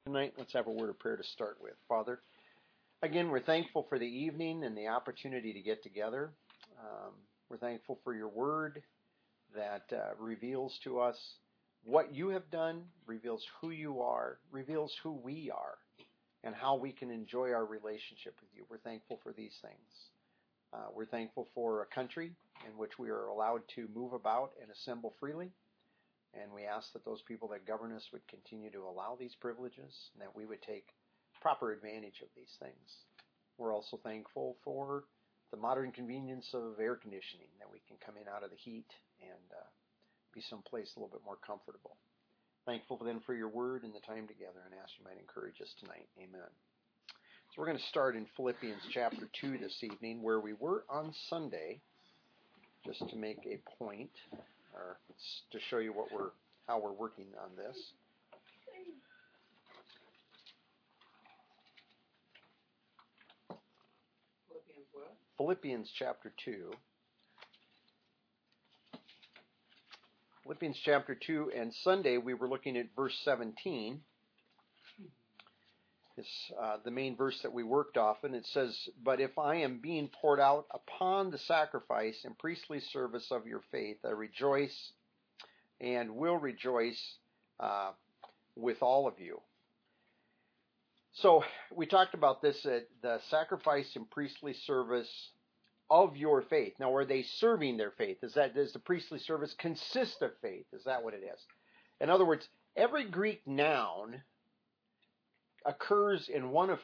Tonight, let's have a word of prayer to start with. Father, again, we're thankful for the evening and the opportunity to get together. We're thankful for your word that reveals to us what you have done, reveals who you are, reveals who we are, and how we can enjoy our relationship with you. We're thankful for these things. We're thankful for a country in which we are allowed to move about and assemble freely. And we ask that those people that govern us would continue to allow these privileges and that we would take proper advantage of these things. We're also thankful for the modern convenience of air conditioning, that we can come in out of the heat and be someplace a little bit more comfortable. Thankful then for your word and the time together, and ask you might encourage us tonight. Amen. So we're going to start in Philippians chapter 2 this evening, where we were on Sunday, just to make a point, or to show you how we're working on this. Philippians what? Philippians chapter 2. Philippians chapter 2, and Sunday we were looking at verse 17. It's the main verse that we worked off, and it says, "But if I am being poured out upon the sacrifice and priestly service of your faith, I rejoice and will rejoice with all of you." So we talked about this at the sacrifice and priestly service of your faith. Now, are they serving their faith? Does the priestly service consist of faith? Is that what it is? In other words, every Greek noun occurs in one of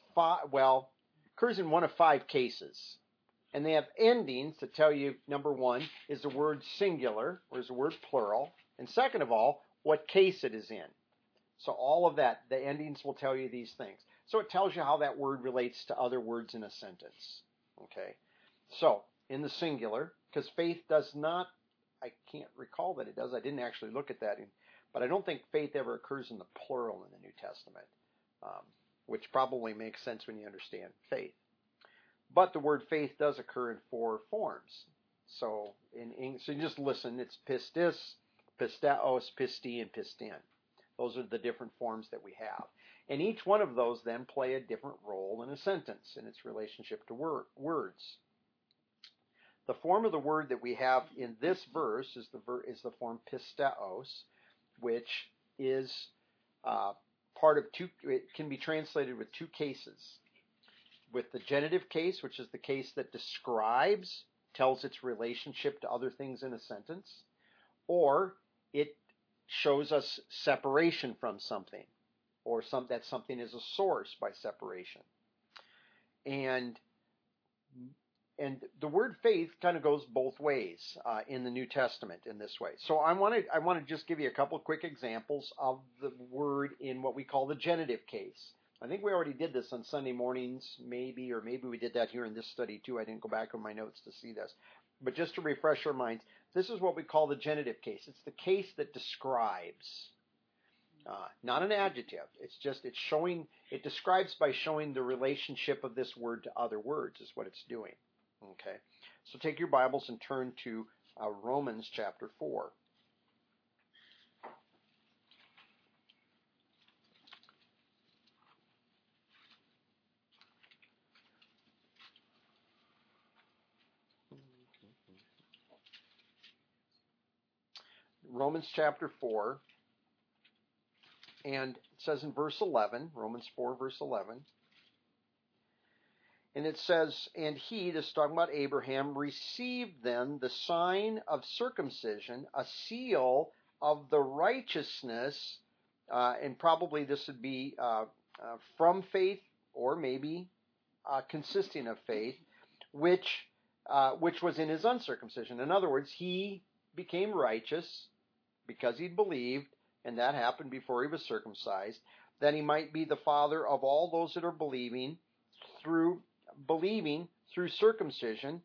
five cases. And they have endings to tell you, number one, is the word singular, or is the word plural, and second of all, what case it is in. So all of that, the endings will tell you these things. So it tells you how that word relates to other words in a sentence. Okay? So, in the singular, because faith does not, I can't recall that it does, I didn't actually look at that, but I don't think faith ever occurs in the plural in the New Testament, which probably makes sense when you understand faith. But the word faith does occur in four forms. So so you just listen. It's pistis, pisteos, pisti, and pistin. Those are the different forms that we have. And each one of those then play a different role in a sentence in its relationship to words. The form of the word that we have in this verse is the form pisteos, which is part of two. It can be translated with two cases. With the genitive case, which is the case that tells its relationship to other things in a sentence, or it shows us separation from something, or that something is a source by separation. And the word faith kind of goes both ways in the New Testament in this way. So I want to just give you a couple of quick examples of the word in what we call the genitive case. I think we already did this on Sunday mornings, maybe we did that here in this study too. I didn't go back on my notes to see this. But just to refresh our minds, this is what we call the genitive case. It's the case that describes, not an adjective. It describes by showing the relationship of this word to other words is what it's doing. Okay, so take your Bibles and turn to Romans chapter 4. Romans chapter 4, and it says in verse 11, Romans 4, verse 11, and it says, "And he," this is talking about Abraham, "received then the sign of circumcision, a seal of the righteousness," and probably this would be from faith, or maybe consisting of faith, which was in his uncircumcision. In other words, he became righteous because he'd believed, and that happened before he was circumcised, that he might be the father of all those that are believing through circumcision,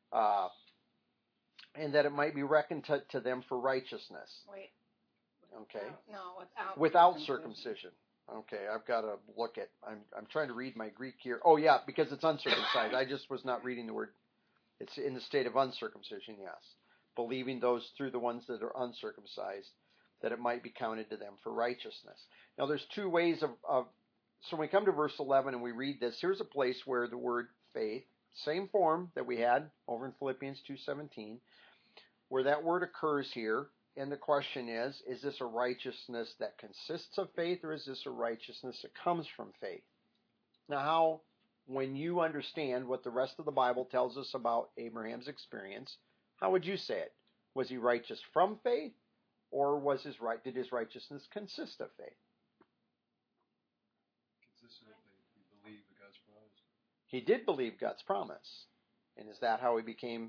and that it might be reckoned to them for righteousness. Wait. Okay. No, without circumcision. Okay, I've got to look at. I'm trying to read my Greek here. Oh yeah, because it's uncircumcised. I just was not reading the word. It's in the state of uncircumcision. Yes, believing those through the ones that are uncircumcised, that it might be counted to them for righteousness. Now there's two ways of so when we come to verse 11 and we read this, here's a place where the word faith, same form that we had over in Philippians 2:17, where that word occurs here, and the question is this a righteousness that consists of faith, or is this a righteousness that comes from faith? Now, when you understand what the rest of the Bible tells us about Abraham's experience, how would you say it? Was he righteous from faith, or did his righteousness consist of faith? Consistent of faith. He believed God's promise. He did believe God's promise. And is that how he became?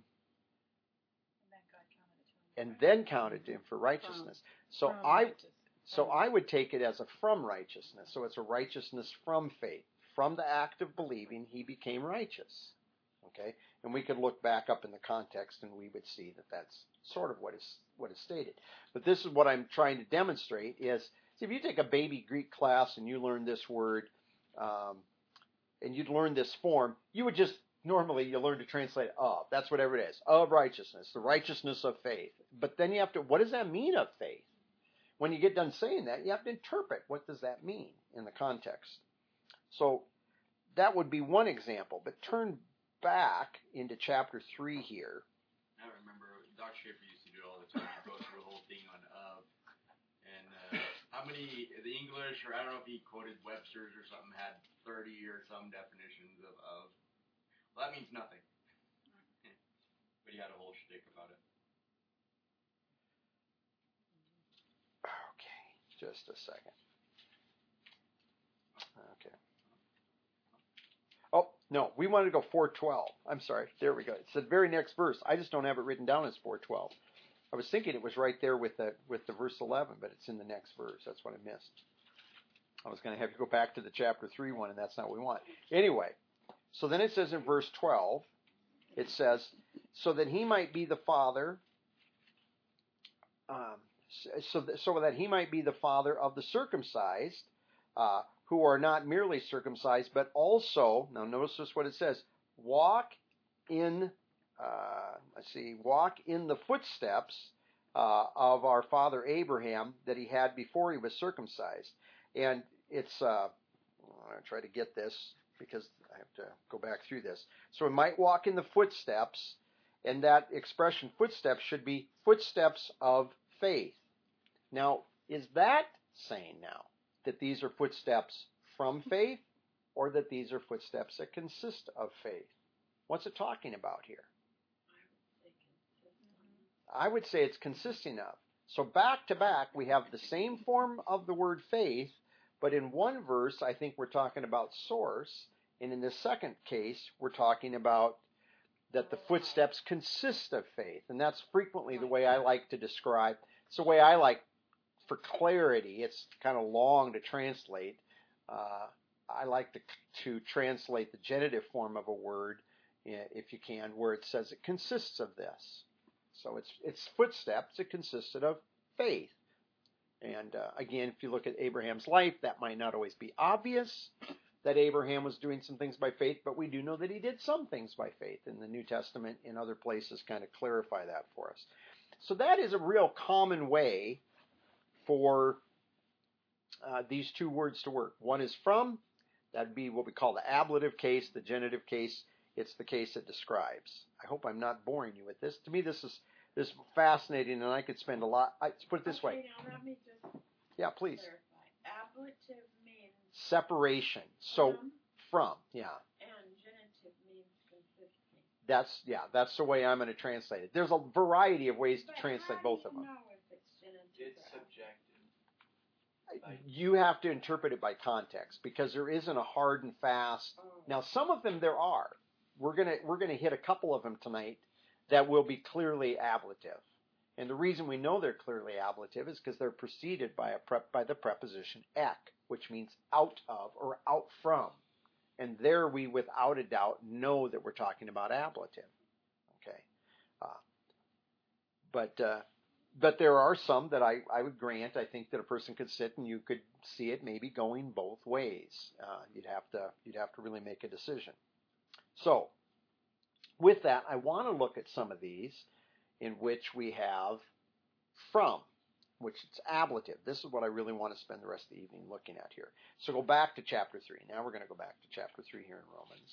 And then counted to him for righteousness. So I would take it as a from righteousness. So it's a righteousness from faith. From the act of believing, he became righteous. Okay? And we could look back up in the context and we would see that that's sort of what is stated. But this is what I'm trying to demonstrate is, see, if you take a baby Greek class and you learn this word, and you'd learn this form, you would just, normally you learn to translate of. That's whatever it is. Of righteousness. The righteousness of faith. But then you have to, what does that mean of faith? When you get done saying that, you have to interpret what does that mean in the context. So that would be one example. But turn back into chapter 3 here. I remember Dr. Schaefer used to do it all the time. He'd go through a whole thing on of. And how many, the English, or I don't know if he quoted Webster's or something, had 30 or some definitions of. Well, that means nothing. But he had a whole shtick about it. Okay, just a second. Okay. Oh, no, we wanted to go 4:12. I'm sorry. There we go. It's the very next verse. I just don't have it written down as 4:12. I was thinking it was right there with the verse 11, but it's in the next verse. That's what I missed. I was going to have to go back to the chapter 3 one, and that's not what we want. Anyway, so then it says in verse 12, it says, so that he might be the father, so that he might be the father of the circumcised, who are not merely circumcised, but also, now notice what it says, walk in the footsteps of our father Abraham that he had before he was circumcised. And it's, I'm going to try to get this because I have to go back through this. So it might walk in the footsteps, and that expression footsteps should be footsteps of faith. Now, is that saying now that these are footsteps from faith, or that these are footsteps that consist of faith? What's it talking about here? I would say it's consisting of. So back to back, we have the same form of the word faith, but in one verse, I think we're talking about source, and in the second case, we're talking about that the footsteps consist of faith. And that's frequently the way I like to describe. It's the way I like, for clarity, it's kind of long to translate. I like to translate the genitive form of a word, if you can, where it says it consists of this. So it's footsteps. It consisted of faith. And again, if you look at Abraham's life, that might not always be obvious that Abraham was doing some things by faith, but we do know that he did some things by faith. And the New Testament in other places kind of clarify that for us. So that is a real common way for these two words to work. One is from. That'd be what we call the ablative case. The genitive case, it's the case it describes. I hope I'm not boring you with this. To me, this is fascinating, and I could spend a lot. Let's put it this way. Now let me just please. clarify. Ablative means Separation. So from, and genitive means consisting. That's the way I'm going to translate it. There's a variety of ways to translate both of them. Know if it's genitive It's subjective. You have to interpret it by context because there isn't a hard and fast. Now, some of them there are. We're gonna hit a couple of them tonight that will be clearly ablative, and the reason we know they're clearly ablative is because they're preceded by the preposition ek, which means out of or out from, and there we without a doubt know that we're talking about ablative. Okay, but there are some that I would grant. I think that a person could sit and you could see it maybe going both ways. You'd have to really make a decision. So, with that, I want to look at some of these in which we have from. which it's ablative. This is what I really want to spend the rest of the evening looking at here. So go back to chapter 3. Now we're going to go back to chapter 3 here in Romans.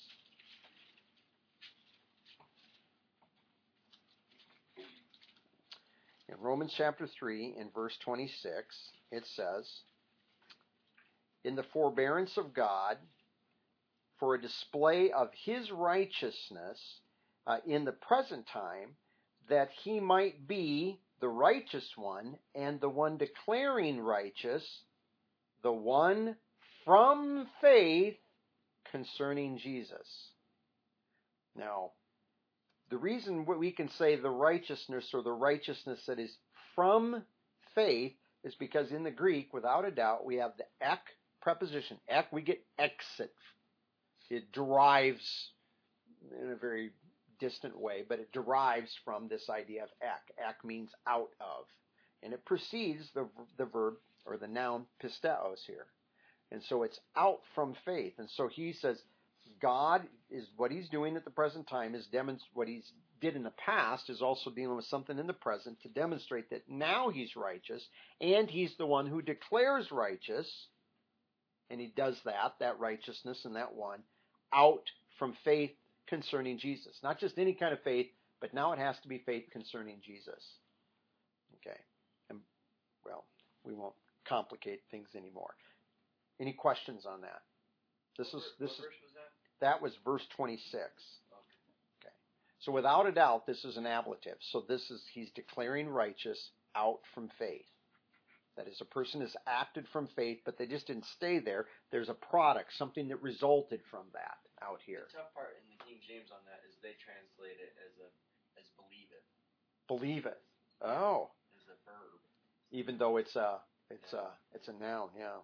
In Romans chapter 3, in verse 26, it says, "In the forbearance of God, for a display of his righteousness in the present time, that he might be the righteous one and the one declaring righteous, the one from faith concerning Jesus." Now, the reason we can say the righteousness or the righteousness that is from faith is because in the Greek, without a doubt, we have the ek preposition. Ek, we get exit. It derives in a very distant way, but it derives from this idea of ek. Ek means out of. And it precedes the verb or the noun pisteos here. And so it's out from faith. And so he says God is what he's doing at the present time is what he's did in the past is also dealing with something in the present to demonstrate that now he's righteous and he's the one who declares righteous. And he does that righteousness and that one out from faith concerning Jesus. Not just any kind of faith, but now it has to be faith concerning Jesus. Okay. And, well, we won't complicate things anymore. Any questions on that? What verse was that? That was verse 26. Okay. So without a doubt, this is an ablative. So he's declaring righteous out from faith. That is, a person has acted from faith, but they just didn't stay there. There's a product, something that resulted from that out here. The tough part in the King James on that is they translate it as believeth. Believeth. Oh. As a verb. Even though it's a noun, yeah.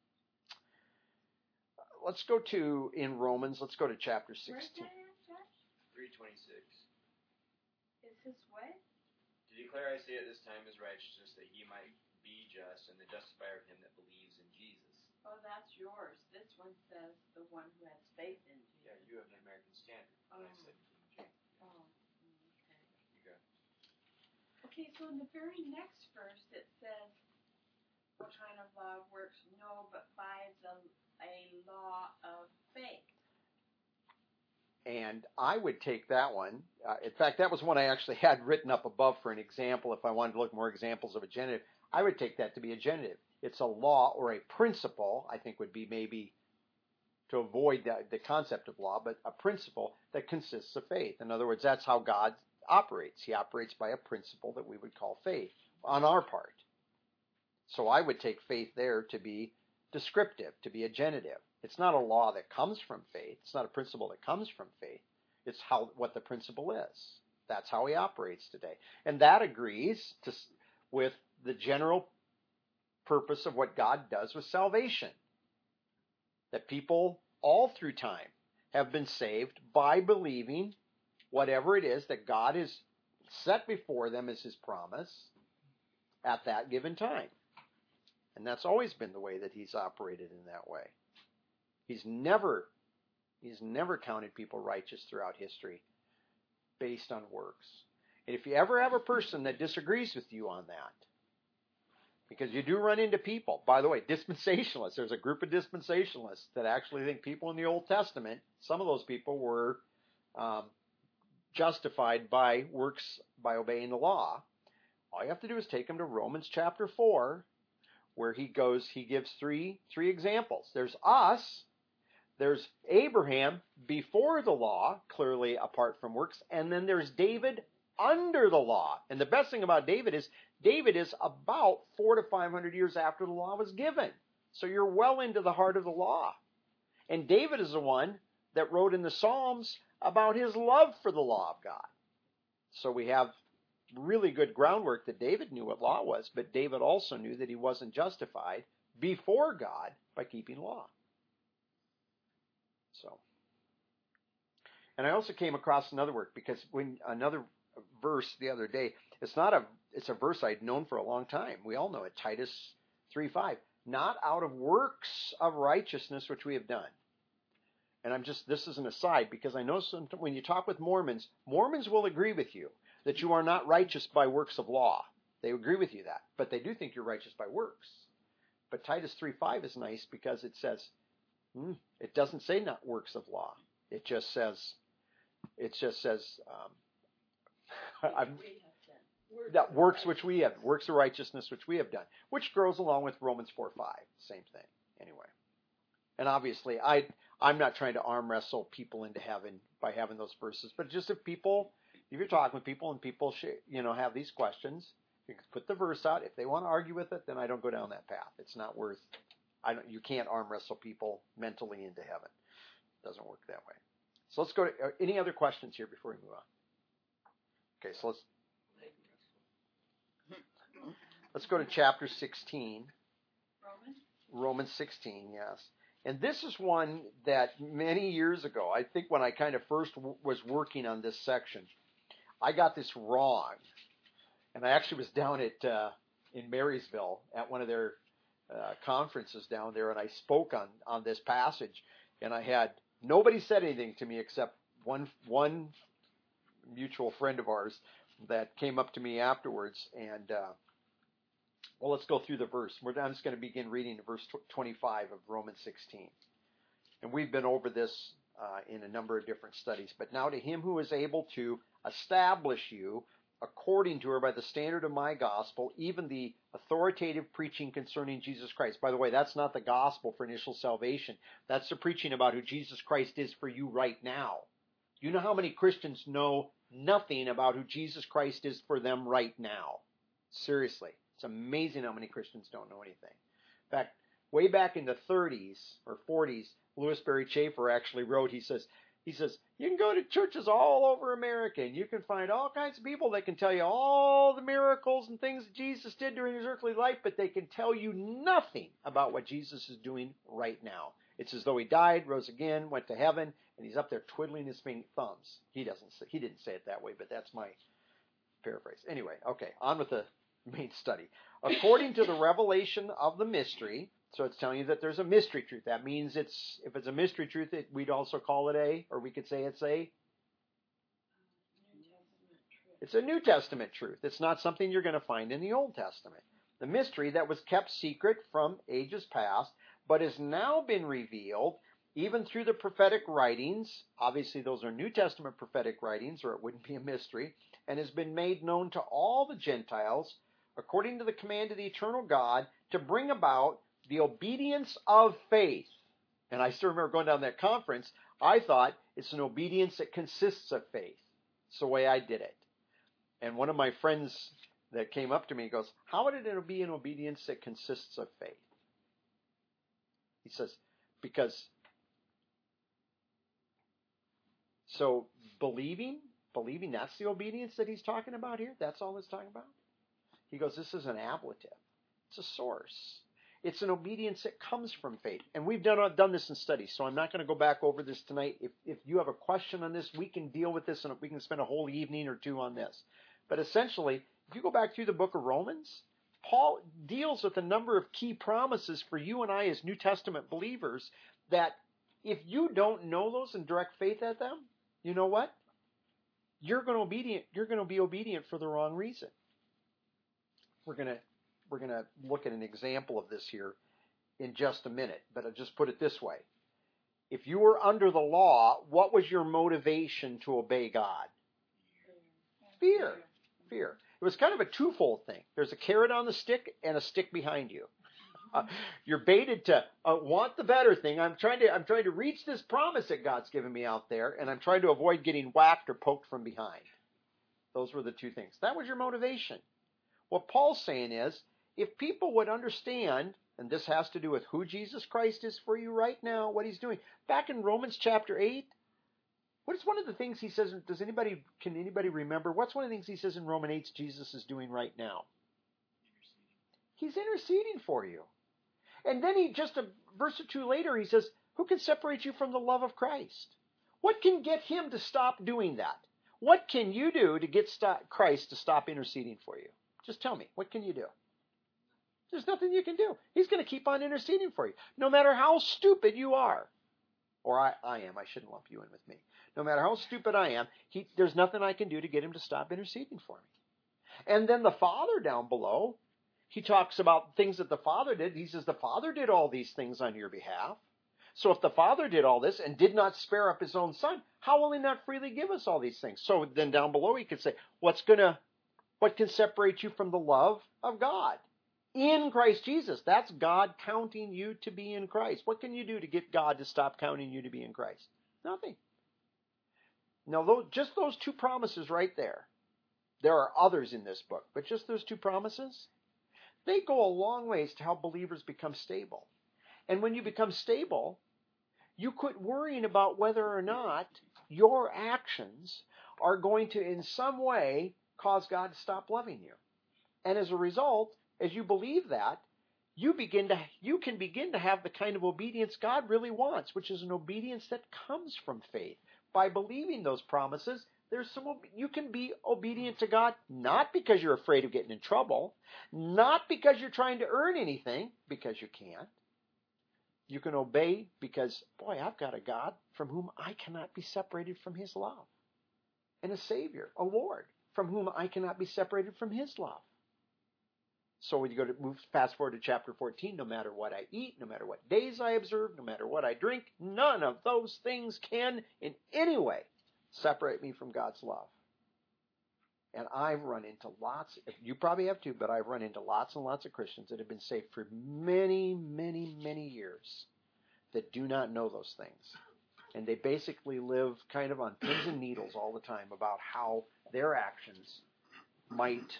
Let's go to chapter 16. Where's that at? 3:26. Is his what? To declare, I say at this time, his righteousness, that he might be just and the justifier of him that believes in Jesus. Oh, that's yours. This one says the one who has faith in Jesus. Yeah, you have the American Standard. And I said King James. Oh, okay. You got it. Okay, so in the very next verse it says, what kind of law works? No, but by a law of faith. And I would take that one. In fact, that was one I actually had written up above for an example. If I wanted to look more examples of a genitive, I would take that to be a genitive. It's a law or a principle, I think would be maybe to avoid the concept of law, but a principle that consists of faith. In other words, that's how God operates. He operates by a principle that we would call faith on our part. So I would take faith there to be descriptive, to be a genitive. It's not a law that comes from faith. It's not a principle that comes from faith. It's what the principle is. That's how he operates today. And that agrees with the general purpose of what God does with salvation. That people all through time have been saved by believing whatever it is that God has set before them as his promise at that given time. And that's always been the way that he's operated in that way. He's never counted people righteous throughout history based on works. And if you ever have a person that disagrees with you on that, because you do run into people, by the way, dispensationalists, there's a group of dispensationalists that actually think people in the Old Testament, some of those people were justified by works by obeying the law. All you have to do is take them to Romans chapter 4, where he gives three examples. There's us, there's Abraham before the law, clearly apart from works, and then there's David under the law. And the best thing about David is about 400 to 500 years after the law was given. So you're well into the heart of the law. And David is the one that wrote in the Psalms about his love for the law of God. So we have really good groundwork that David knew what law was, but David also knew that he wasn't justified before God by keeping law. So, and I also came across another work because another verse the other day, it's a verse I'd known for a long time. We all know it, Titus 3:5. Not out of works of righteousness which we have done. And this is an aside because I know when you talk with Mormons will agree with you that you are not righteous by works of law. They agree with you that, but they do think you're righteous by works. But Titus 3:5 is nice because it says, it doesn't say not works of law. It just says, that works which we have, works of righteousness which we have done, which goes along with Romans 4:5, same thing. Anyway, and obviously I'm not trying to arm wrestle people into heaven by having those verses, but just if you're talking with people and people have these questions, you can put the verse out. If they want to argue with it, then I don't go down that path. It's not worth. You can't arm wrestle people mentally into heaven. It doesn't work that way. So let's go to any other questions here before we move on. Okay, so let's go to chapter 16. Romans 16, yes. And this is one that many years ago, I think when I kind of first was working on this section, I got this wrong. And I actually was down in Marysville at one of their conferences down there, and I spoke on this passage, and nobody said anything to me except one mutual friend of ours that came up to me afterwards, and let's go through the verse. I'm just going to begin reading verse 25 of Romans 16. And we've been over this in a number of different studies. But now to him who is able to establish you according to her by the standard of my gospel, even the authoritative preaching concerning Jesus Christ. By the way, that's not the gospel for initial salvation. That's the preaching about who Jesus Christ is for you right now. You know how many Christians know nothing about who Jesus Christ is for them right now? Seriously. It's amazing how many Christians don't know anything. In fact, way back in the 30s or 40s, Louis Berry Chafer actually wrote, he says, you can go to churches all over America and you can find all kinds of people that can tell you all the miracles and things that Jesus did during his earthly life, but they can tell you nothing about what Jesus is doing right now. It's as though he died, rose again, went to heaven, and he's up there twiddling his thumbs. He didn't say it that way, but that's my paraphrase. Anyway, okay, on with the main study. According to the revelation of the mystery, so it's telling you that there's a mystery truth. That means if it's a mystery truth, we'd also call it we could say it's a New Testament truth. It's not something you're going to find in the Old Testament. The mystery that was kept secret from ages past, but has now been revealed even through the prophetic writings. Obviously, those are New Testament prophetic writings, or it wouldn't be a mystery, and has been made known to all the Gentiles according to the command of the eternal God to bring about the obedience of faith. And I still remember going down that conference, I thought it's an obedience that consists of faith. It's the way I did it. And one of my friends that came up to me goes, how would it be an obedience that consists of faith? He says, so believing, that's the obedience that he's talking about here? That's all he's talking about? He goes, this is an ablative. It's a source. It's an obedience that comes from faith. And we've done this in studies, so I'm not going to go back over this tonight. If you have a question on this, we can deal with this, and we can spend a whole evening or two on this. But essentially, if you go back through the book of Romans, Paul deals with a number of key promises for you and I as New Testament believers that if you don't know those and direct faith at them, you know what? You're going to be obedient for the wrong reason. We're going to look at an example of this here in just a minute, but I'll just put it this way. If you were under the law, what was your motivation to obey God? Fear. It was kind of a twofold thing. There's a carrot on the stick and a stick behind you. You're baited to want the better thing. I'm trying to reach this promise that God's given me out there, and I'm trying to avoid getting whacked or poked from behind. Those were the two things. That was your motivation. What Paul's saying is, if people would understand, and this has to do with who Jesus Christ is for you right now, what he's doing. Back in Romans chapter 8, what is one of the things he says, can anybody remember? What's one of the things he says in Romans 8 Jesus is doing right now? He's interceding for you. And then just a verse or two later, he says, who can separate you from the love of Christ? What can get him to stop doing that? What can you do to get Christ to stop interceding for you? Just tell me, what can you do? There's nothing you can do. He's going to keep on interceding for you, no matter how stupid you are. Or I am. I shouldn't lump you in with me. No matter how stupid I am, there's nothing I can do to get him to stop interceding for me. And then the Father down below, he talks about things that the Father did. He says the Father did all these things on your behalf. So if the Father did all this and did not spare up his own Son, how will he not freely give us all these things? So then down below he could say, what can separate you from the love of God? In Christ Jesus. That's God counting you to be in Christ. What can you do to get God to stop counting you to be in Christ? Nothing. Now, just those two promises right there. There are others in this book, but just those two promises, they go a long ways to help believers become stable. And when you become stable, you quit worrying about whether or not your actions are going to in some way cause God to stop loving you. And as a result, as you believe that, you can begin to have the kind of obedience God really wants, which is an obedience that comes from faith. By believing those promises, you can be obedient to God, not because you're afraid of getting in trouble, not because you're trying to earn anything, because you can't. You can obey because, boy, I've got a God from whom I cannot be separated from his love. And a Savior, a Lord, from whom I cannot be separated from his love. So when you move fast forward to chapter 14, no matter what I eat, no matter what days I observe, no matter what I drink, none of those things can in any way separate me from God's love. And I've run into you probably have too, but I've run into lots and lots of Christians that have been saved for many, many, many years that do not know those things. And they basically live kind of on pins and needles all the time about how their actions might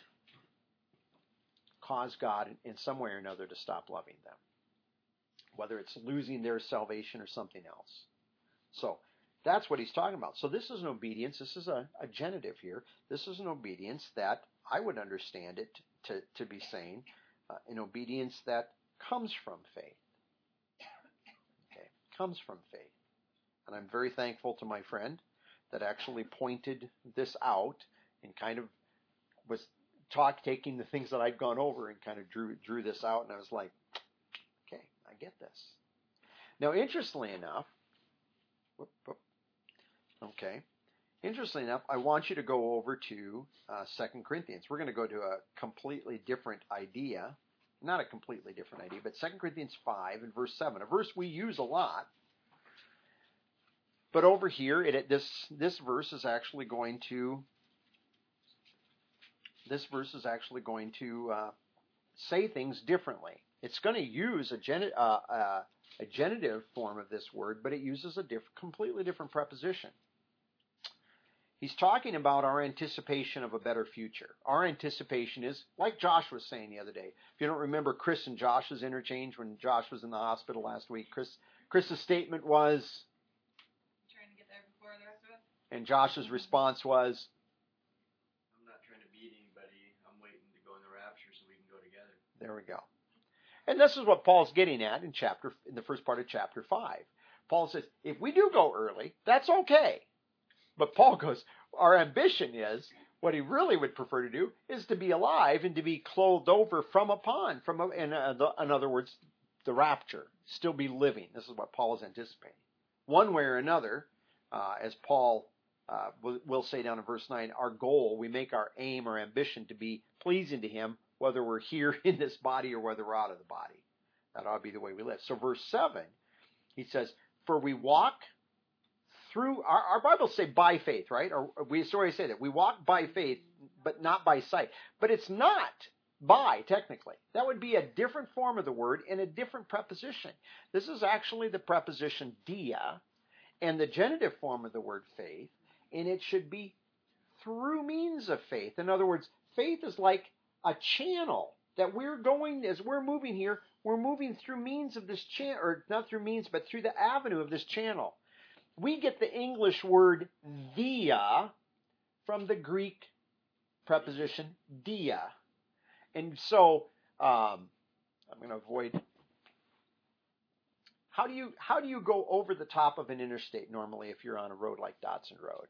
cause God in some way or another to stop loving them. Whether it's losing their salvation or something else. So, that's what he's talking about. So this is an obedience. This is a genitive here. This is an obedience that I would understand it to be saying, an obedience that comes from faith. Okay, comes from faith. And I'm very thankful to my friend that actually pointed this out and kind of was taking the things that I'd gone over and kind of drew this out. And I was like, okay, I get this. Now, interestingly enough, I want you to go over to 2 Corinthians. We're going to go to a completely different idea. Not a completely different idea, but 2 Corinthians 5 and verse 7. A verse we use a lot. But over here, this verse is actually going to say things differently. It's going to use a genitive form of this word, but it uses a completely different preposition. He's talking about our anticipation of a better future. Our anticipation is, like Josh was saying the other day. If you don't remember Chris and Josh's interchange when Josh was in the hospital last week, Chris's statement was, trying to get there before the rest of us. And Josh's response was, I'm not trying to beat anybody. I'm waiting to go in the rapture so we can go together. There we go. And this is what Paul's getting at in the first part of chapter 5. Paul says, if we do go early, that's okay. But Paul goes, our ambition is, what he really would prefer to do, is to be alive and to be clothed over from upon. In other words, the rapture. Still be living. This is what Paul is anticipating. One way or another, as Paul will say down in verse 9, our goal, we make our aim, our ambition to be pleasing to him, whether we're here in this body or whether we're out of the body. That ought to be the way we live. So verse 7, he says, for we walk through, our Bibles say by faith, right? Or we always say that. We walk by faith, but not by sight. But it's not by, technically. That would be a different form of the word and a different preposition. This is actually the preposition dia and the genitive form of the word faith, and it should be through means of faith. In other words, faith is like a channel that we're going, as we're moving here, we're moving through means of this channel, or not through means, but through the avenue of this channel. We get the English word dia from the Greek preposition dia. And so, I'm going to avoid. How do you go over the top of an interstate normally if you're on a road like Dotson Road?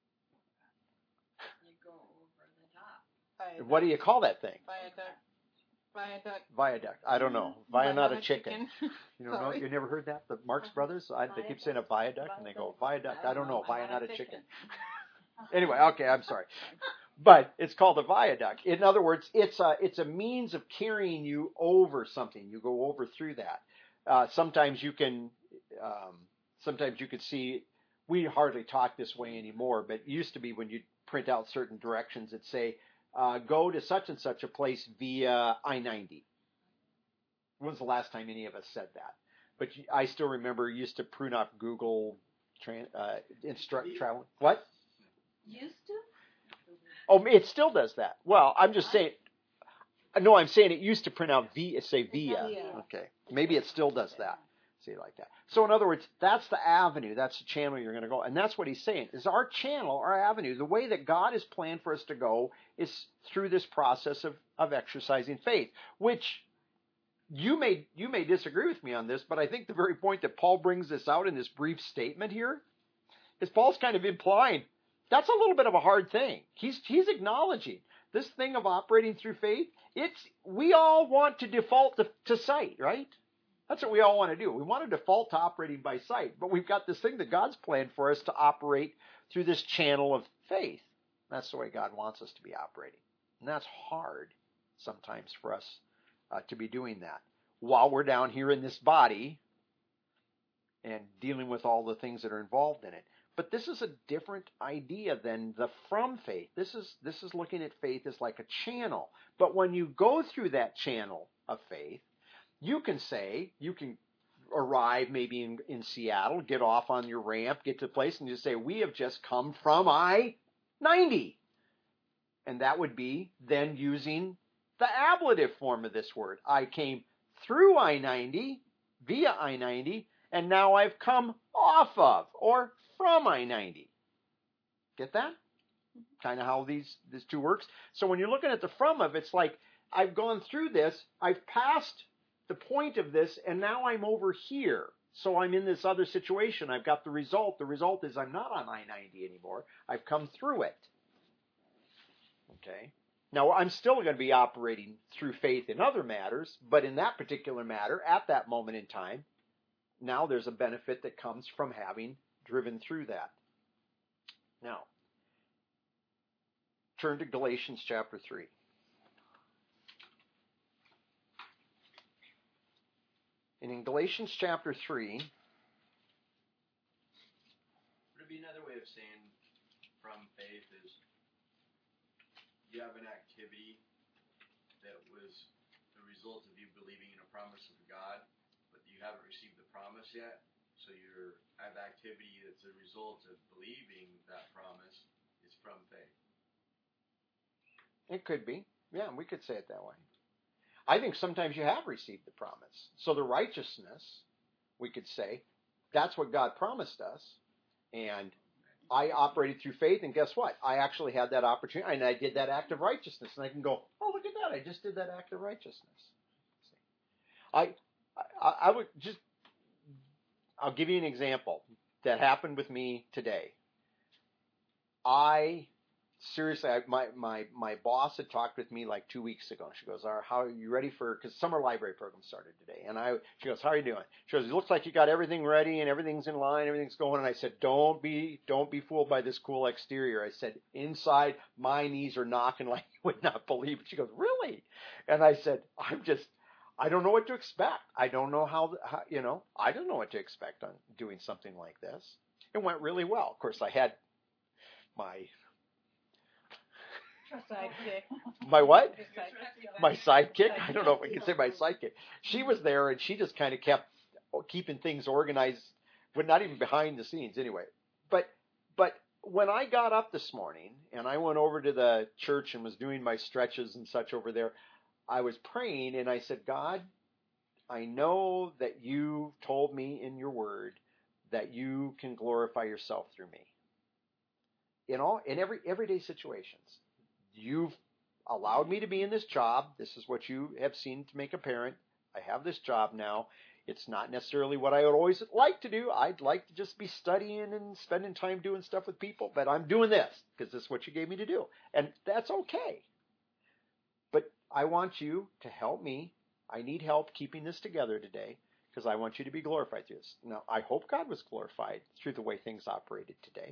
You go over the top. Viaduct. What do you call that thing? Viaduct. I don't know. Via not a chicken. You know, Sorry. you never heard that? The Marx Brothers? They keep saying a viaduct, and they go, viaduct. I don't know. Via not a chicken. Anyway, okay, I'm sorry. But it's called a viaduct. In other words, it's a means of carrying you over something. You go over through that. Sometimes you can see. We hardly talk this way anymore, but it used to be when you print out certain directions, it'd say, go to such and such a place via I-90. When's the last time any of us said that? But I still remember used to prune up Google instruct travel. What? Used to? Oh, it still does that. Well, I'm just saying. No, I'm saying it used to print out say via. Okay, maybe it still does that. See, like that. So in other words, that's the avenue. That's the channel you're going to go, and that's what he's saying is our channel, our avenue. The way that God has planned for us to go is through this process of exercising faith, which you may disagree with me on this, but I think the very point that Paul brings this out in this brief statement here is Paul's kind of implying that's a little bit of a hard thing. He's acknowledging this thing of operating through faith. We all want to default to sight, right? That's what we all want to do. We want to default to operating by sight, but we've got this thing that God's planned for us to operate through this channel of faith. That's the way God wants us to be operating, and that's hard sometimes for us to be doing that while we're down here in this body and dealing with all the things that are involved in it. But this is a different idea than the from faith. This is looking at faith as like a channel. But when you go through that channel of faith, you can arrive maybe in Seattle, get off on your ramp, get to the place, and you say, we have just come from I-90. And that would be then using the ablative form of this word. I came through I-90, via I-90, and now I've come off of or from I-90. Get that? Kind of how these two works. So when you're looking at the from of, it's like I've gone through this, I've passed the point of this, and now I'm over here. So I'm in this other situation. I've got the result. The result is I'm not on I-90 anymore. I've come through it. Okay. Now, I'm still going to be operating through faith in other matters, but in that particular matter, at that moment in time, now there's a benefit that comes from having driven through that. Now, turn to Galatians chapter 3. And in Galatians chapter 3, would it be another way of saying from faith is you have an activity that was the result of you believing in a promise of God, but you haven't received the promise yet, so you have activity that's a result of believing that promise is from faith. it could be. Yeah, we could say it that way. I think sometimes you have received the promise. So the righteousness, we could say, that's what God promised us. And I operated through faith, and guess what? I actually had that opportunity, and I did that act of righteousness. And I can go, oh, look at that. I just did that act of righteousness. I'll give you an example that happened with me today. Seriously, my boss had talked with me like 2 weeks ago. She goes, how are you ready for, because summer library program started today. And she goes, how are you doing? She goes, it looks like you got everything ready and everything's in line, everything's going. And I said, don't be fooled by this cool exterior. I said, inside, my knees are knocking like you would not believe it. She goes, really? And I said, I don't know what to expect. I don't know how I don't know what to expect on doing something like this. It went really well. Of course, I had my sidekick. My what? Sidekick. My sidekick? I don't know if I can say my sidekick. She was there, and she just kind of kept keeping things organized, but not even behind the scenes anyway. But when I got up this morning, and I went over to the church and was doing my stretches and such over there, I was praying, and I said, God, I know that you told me in your word that you can glorify yourself through me. In everyday situations. You've allowed me to be in this job. This is what you have seen to make apparent. I have this job now. It's not necessarily what I would always like to do. I'd like to just be studying and spending time doing stuff with people, but I'm doing this because this is what you gave me to do. And that's okay. But I want you to help me. I need help keeping this together today because I want you to be glorified through this. Now, I hope God was glorified through the way things operated today.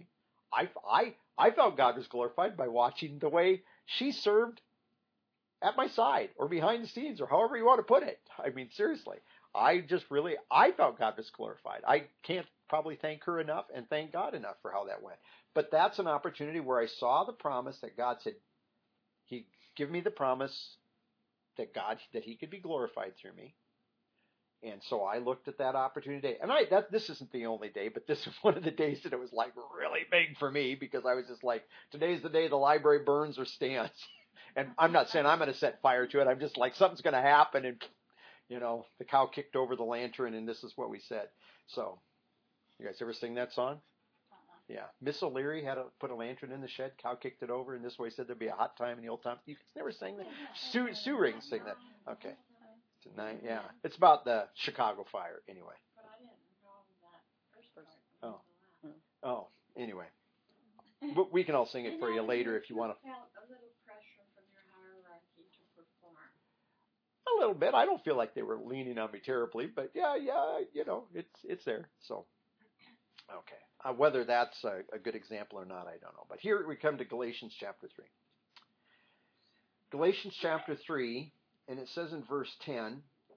I felt God was glorified by watching the way she served at my side or behind the scenes or however you want to put it. I mean, seriously, I felt God was glorified. I can't probably thank her enough and thank God enough for how that went. But that's an opportunity where I saw the promise that God said He'd give me the promise that He could be glorified through me. And so I looked at that opportunity. And this isn't the only day, but this is one of the days that it was like really big for me because I was just like, today's the day the library burns or stands. And I'm not saying I'm going to set fire to it. I'm just like, something's going to happen. And, the cow kicked over the lantern and this is what we said. So, you guys ever sing that song? Yeah. Miss O'Leary had to put a lantern in the shed. Cow kicked it over. And this way said there'd be a hot time in the old time. You guys never sang that? Sue Rings sang that. Okay. Tonight, yeah. It's about the Chicago fire, anyway. But I didn't know that first part. Oh, anyway. But we can all sing it for you later if you want to. Felt a little pressure from your hierarchy to perform. A little bit. I don't feel like they were leaning on me terribly, but yeah, it's there. So, okay. Whether that's a good example or not, I don't know. But here we come to Galatians chapter 3. Galatians chapter 3. And it says in verse 10,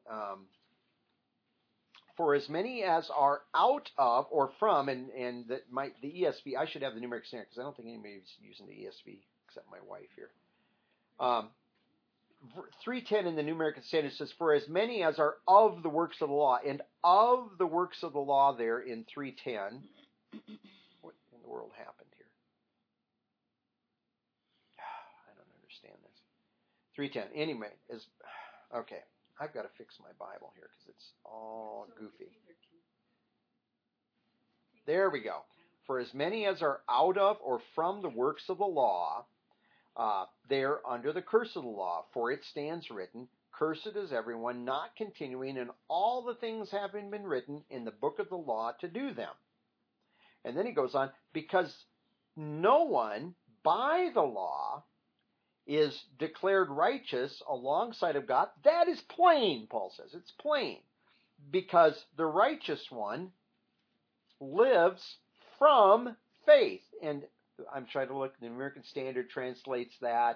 for as many as are out of or from, and the ESV, I should have the New American Standard because I don't think anybody's using the ESV except my wife here. 3:10 in the New American Standard says, for as many as are of the works of the law, and of the works of the law there in 3:10, what in the world happened here? I don't understand this. 3:10. Anyway, okay. I've got to fix my Bible here because it's all goofy. There we go. For as many as are out of or from the works of the law, they're under the curse of the law. For it stands written, cursed is everyone not continuing in all the things having been written in the book of the law to do them. And then he goes on, because no one by the law is declared righteous alongside of God. That is plain, Paul says. It's plain. Because the righteous one lives from faith. And I'm trying to look, the American Standard translates that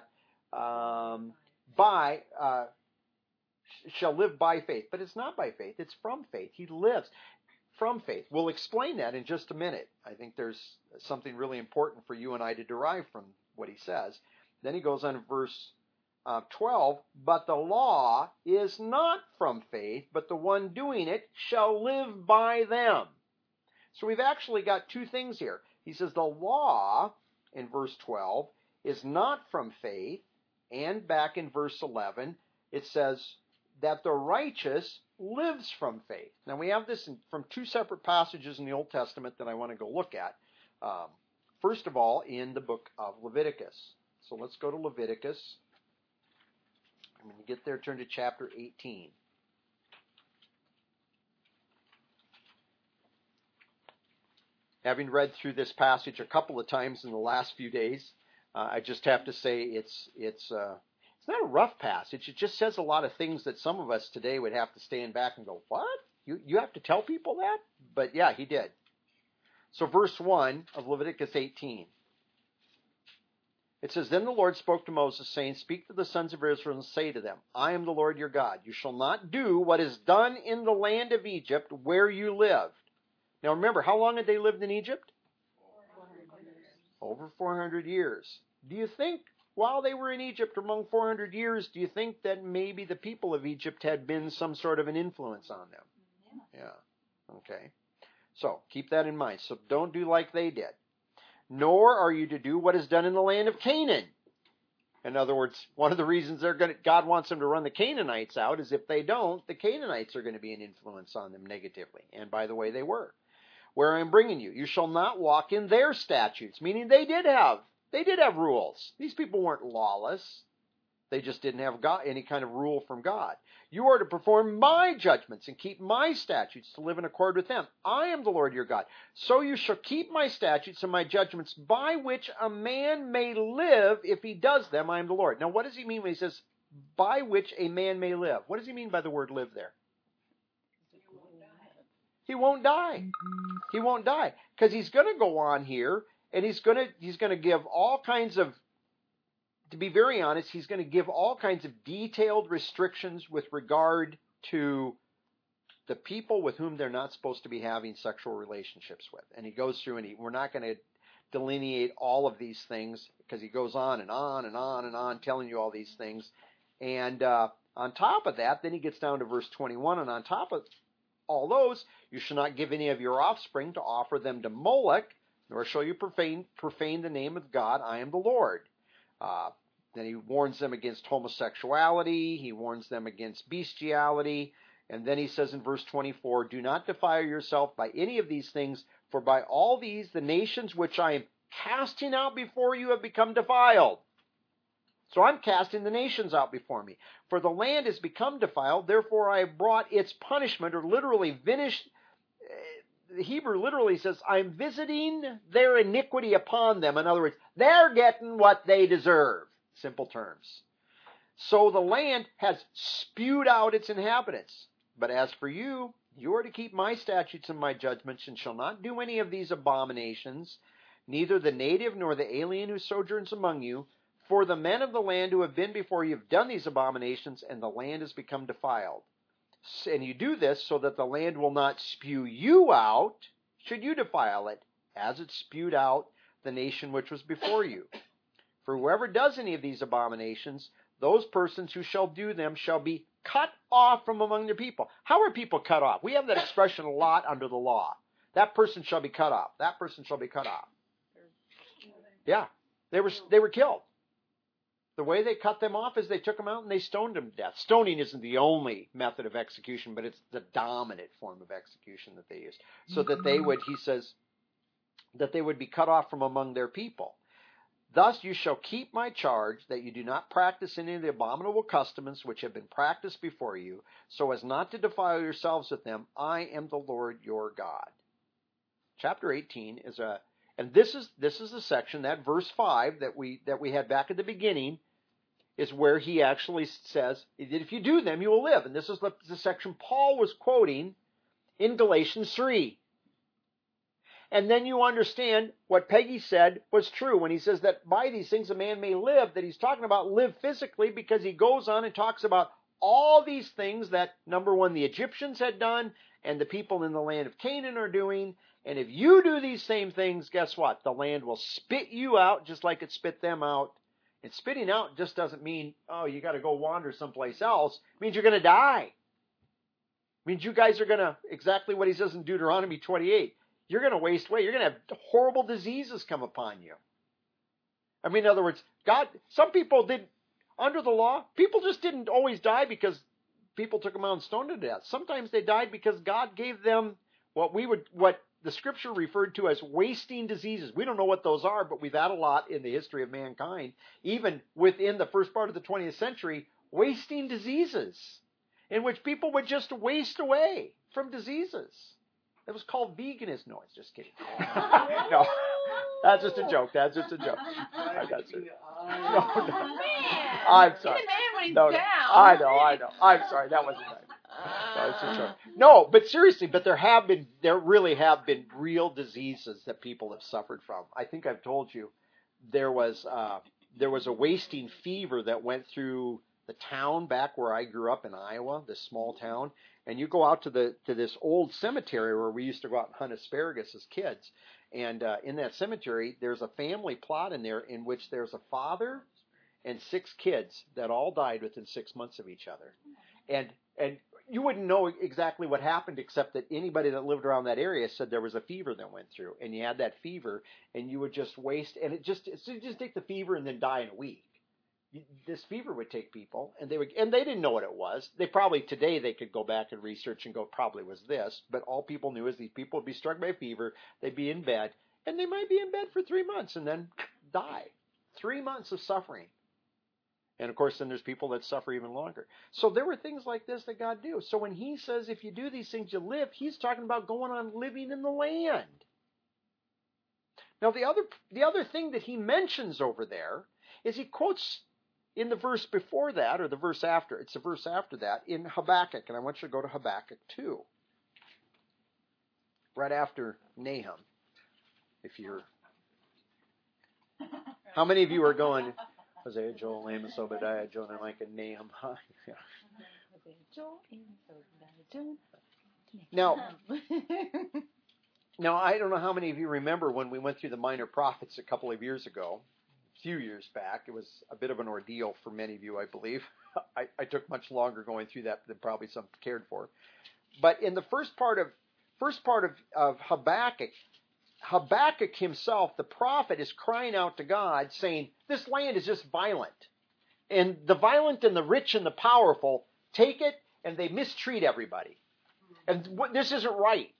shall live by faith. But it's not by faith. It's from faith. He lives from faith. We'll explain that in just a minute. I think there's something really important for you and I to derive from what he says. Then he goes on to verse 12, but the law is not from faith, but the one doing it shall live by them. So we've actually got two things here. He says the law, in verse 12, is not from faith, and back in verse 11, it says that the righteous lives from faith. Now we have this from two separate passages in the Old Testament that I want to go look at. First of all, in the book of Leviticus. So let's go to Leviticus. I'm going to get there, turn to chapter 18. Having read through this passage a couple of times in the last few days, I just have to say it's not a rough passage. It just says a lot of things that some of us today would have to stand back and go, what? You have to tell people that? But yeah, he did. So verse 1 of Leviticus 18. It says, then the Lord spoke to Moses, saying, speak to the sons of Israel and say to them, I am the Lord your God. You shall not do what is done in the land of Egypt where you lived. Now remember, how long had they lived in Egypt? 400 years. Over 400 years. Do you think while they were in Egypt among 400 years, do you think that maybe the people of Egypt had been some sort of an influence on them? Yeah. Okay. So keep that in mind. So don't do like they did. Nor are you to do what is done in the land of Canaan. In other words, one of the reasons God wants them to run the Canaanites out is if they don't, the Canaanites are going to be an influence on them negatively. And by the way, they were. Where I am bringing you, you shall not walk in their statutes, meaning they did have rules. These people weren't lawless. They just didn't have any kind of rule from God. You are to perform my judgments and keep my statutes to live in accord with them. I am the Lord your God. So you shall keep my statutes and my judgments by which a man may live if he does them. I am the Lord. Now what does he mean when he says by which a man may live? What does he mean by the word live there? He won't die. He won't die. He won't die. Because he's going to go on here And he's going to give all kinds of, to be very honest, he's going to give all kinds of detailed restrictions with regard to the people with whom they're not supposed to be having sexual relationships with. And he goes through, and we're not going to delineate all of these things because he goes on and on and on and on telling you all these things. And on top of that, then he gets down to verse 21, and on top of all those, you shall not give any of your offspring to offer them to Moloch, nor shall you profane the name of God. I am the Lord. Then he warns them against homosexuality. He warns them against bestiality. And then he says in verse 24, do not defile yourself by any of these things, for by all these the nations which I am casting out before you have become defiled. So I'm casting the nations out before me. For the land has become defiled, therefore I have brought its punishment, or literally finished. The Hebrew literally says, I'm visiting their iniquity upon them. In other words, they're getting what they deserve. Simple terms. So the land has spewed out its inhabitants. But as for you, you are to keep my statutes and my judgments, and shall not do any of these abominations, neither the native nor the alien who sojourns among you. For the men of the land who have been before you have done these abominations, and the land has become defiled. And you do this so that the land will not spew you out, should you defile it, as it spewed out the nation which was before you. For whoever does any of these abominations, those persons who shall do them shall be cut off from among the people. How are people cut off? We have that expression a lot under the law. That person shall be cut off. That person shall be cut off. Yeah, they were killed. The way they cut them off is they took them out and they stoned them to death. Stoning isn't the only method of execution, but it's the dominant form of execution that they used. So that they would, he says, that they would be cut off from among their people. Thus you shall keep my charge that you do not practice any of the abominable customs which have been practiced before you, so as not to defile yourselves with them. I am the Lord your God. Chapter 18 is and this is the section, that verse 5 that we had back at the beginning, is where he actually says that if you do them, you will live. And this is the section Paul was quoting in Galatians 3. And then you understand what Peggy said was true when he says that by these things a man may live, that he's talking about live physically, because he goes on and talks about all these things that, number one, the Egyptians had done and the people in the land of Canaan are doing. And if you do these same things, guess what? The land will spit you out just like it spit them out. And spitting out just doesn't mean, oh, you got to go wander someplace else. It means you're going to die. It means you guys are going to, exactly what he says in Deuteronomy 28, you're going to waste away. You're going to have horrible diseases come upon you. I mean, in other words, some people did, under the law, people just didn't always die because people took them out and stoned to death. Sometimes they died because God gave them what the scripture referred to as wasting diseases. We don't know what those are, but we've had a lot in the history of mankind, even within the first part of the 20th century, wasting diseases, in which people would just waste away from diseases. It was called veganism. No, it's just kidding. No, that's just a joke. That's just a joke. That's it. No. I'm sorry. No, I know. I'm sorry. That wasn't right. No, but seriously, but there really have been real diseases that people have suffered from. I think I've told you there was a wasting fever that went through the town back where I grew up in Iowa, this small town, and you go out to this old cemetery where we used to go out and hunt asparagus as kids, and in that cemetery there's a family plot in there in which there's a father and 6 kids that all died within 6 months of each other, and you wouldn't know exactly what happened, except that anybody that lived around that area said there was a fever that went through, and you had that fever, and you would just waste, and so you just take the fever and then die in a week. This fever would take people, and they didn't know what it was. They probably today they could go back and research and go, probably was this, but all people knew is these people would be struck by a fever, they'd be in bed, and they might be in bed for 3 months and then die. 3 months of suffering. And of course, then there's people that suffer even longer. So there were things like this that God do. So when he says, if you do these things, you live, he's talking about going on living in the land. Now, the other thing that he mentions over there is he quotes in the verse before that, or the verse after, it's the verse after that, in Habakkuk. And I want you to go to Habakkuk 2. Right after Nahum, if you're How many of you are going, Hosea, Joel, Amos, Obadiah, Jonah, Micah, Nahum? Yeah. Now, I don't know how many of you remember when we went through the minor prophets a couple of years ago, a few years back. It was a bit of an ordeal for many of you, I believe. I took much longer going through that than probably some cared for. But in the first part of Habakkuk, Habakkuk himself, the prophet, is crying out to God saying, this land is just violent. And the violent and the rich and the powerful take it and they mistreat everybody. And this isn't right.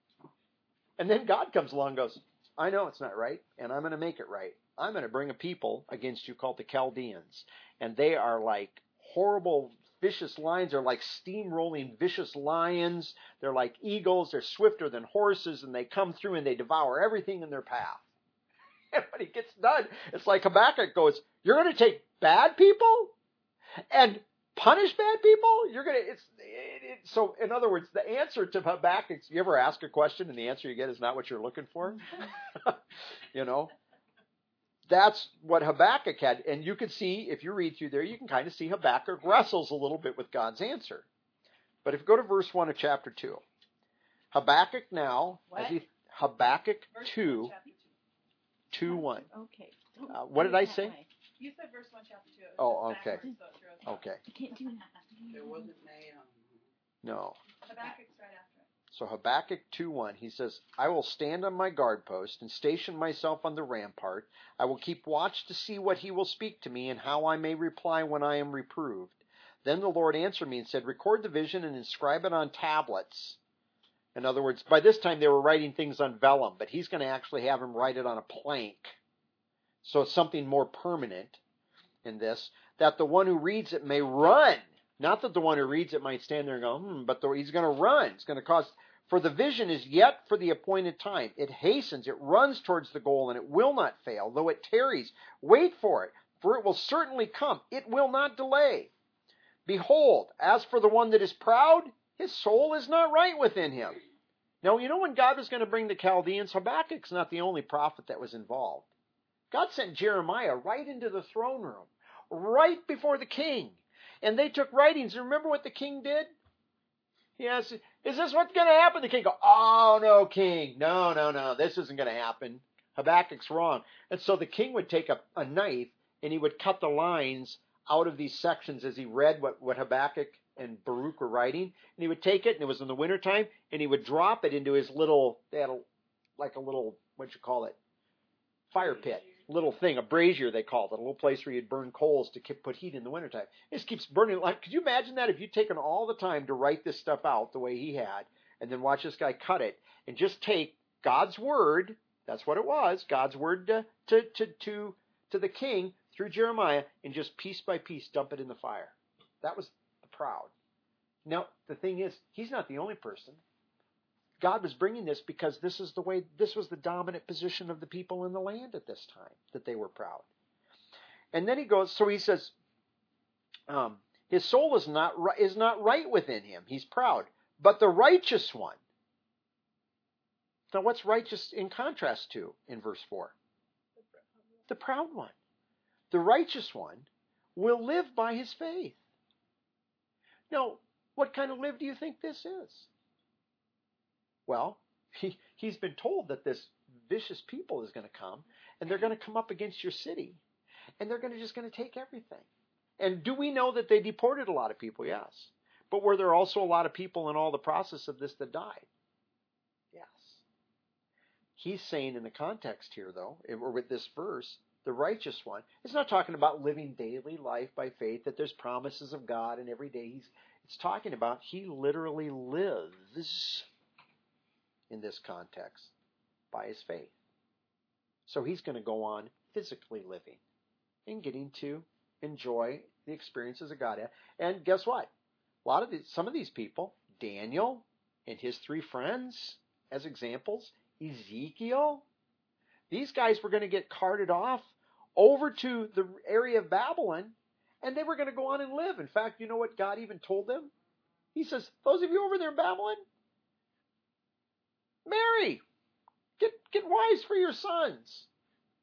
And then God comes along and goes, I know it's not right, and I'm going to make it right. I'm going to bring a people against you called the Chaldeans. And they are like horrible, vicious lions. They're like steamrolling, vicious lions. They're like eagles. They're swifter than horses, and they come through and they devour everything in their path. And when he gets done, it's like Habakkuk goes, you're going to take bad people and punish bad people? You're going to, so in other words, the answer to Habakkuk, you ever ask a question and the answer you get is not what you're looking for? You know, that's what Habakkuk had. And you can see, if you read through there, you can kind of see Habakkuk wrestles a little bit with God's answer. But if you go to verse 1 of chapter 2, Habakkuk now, Habakkuk 2, 2:1. Okay. What did I say? You said verse 1, chapter 2. Oh, okay. Okay. You can't do that. It wasn't Nahum. No. Habakkuk's right after it. So Habakkuk 2:1, he says, I will stand on my guard post and station myself on the rampart. I will keep watch to see what he will speak to me and how I may reply when I am reproved. Then the Lord answered me and said, record the vision and inscribe it on tablets. In other words, by this time they were writing things on vellum, but he's going to actually have him write it on a plank. So it's something more permanent in this, that the one who reads it may run. Not that the one who reads it might stand there and go, but he's going to run. It's going to cause, for the vision is yet for the appointed time. It hastens, it runs towards the goal, and it will not fail. Though it tarries, wait for it, for it will certainly come. It will not delay. Behold, as for the one that is proud, his soul is not right within him. Now, you know when God was going to bring the Chaldeans, Habakkuk's not the only prophet that was involved. God sent Jeremiah right into the throne room, right before the king. And they took writings. And remember what the king did? He asked, is this what's going to happen? The king goes, oh, no, king. No, this isn't going to happen. Habakkuk's wrong. And so the king would take a knife and he would cut the lines out of these sections as he read what Habakkuk and Baruch were writing. And he would take it, and it was in the wintertime, and he would drop it into his little, they had like a little, what'd you call it? Fire pit. Little thing, a brazier they called it, a little place where you'd burn coals to put heat in the wintertime. It just keeps burning. Like, could you imagine that if you'd taken all the time to write this stuff out the way he had, and then watch this guy cut it, and just take God's word, that's what it was, God's word to the king through Jeremiah, and just piece by piece dump it in the fire. That was the proud. Now, the thing is, he's not the only person. God was bringing this because this was the dominant position of the people in the land at this time, that they were proud. And then he says, his soul is not right within him. He's proud. But the righteous one. Now what's righteous in contrast to in verse 4? The proud one. The righteous one will live by his faith. Now, what kind of live do you think this is? Well, he's been told that this vicious people is going to come, and they're going to come up against your city, and they're just going to take everything. And do we know that they deported a lot of people? Yes. But were there also a lot of people in all the process of this that died? Yes. He's saying in the context here, though, or with this verse, the righteous one, it's not talking about living daily life by faith, that there's promises of God, and every day it's talking about he literally lives in this context by his faith. So he's going to go on physically living and getting to enjoy the experiences of God. And guess what? Some of these people, Daniel and his 3 friends as examples, Ezekiel, these guys were going to get carted off over to the area of Babylon, and they were going to go on and live. In fact, you know what God even told them? He says, those of you over there in Babylon, marry, get wives for your sons,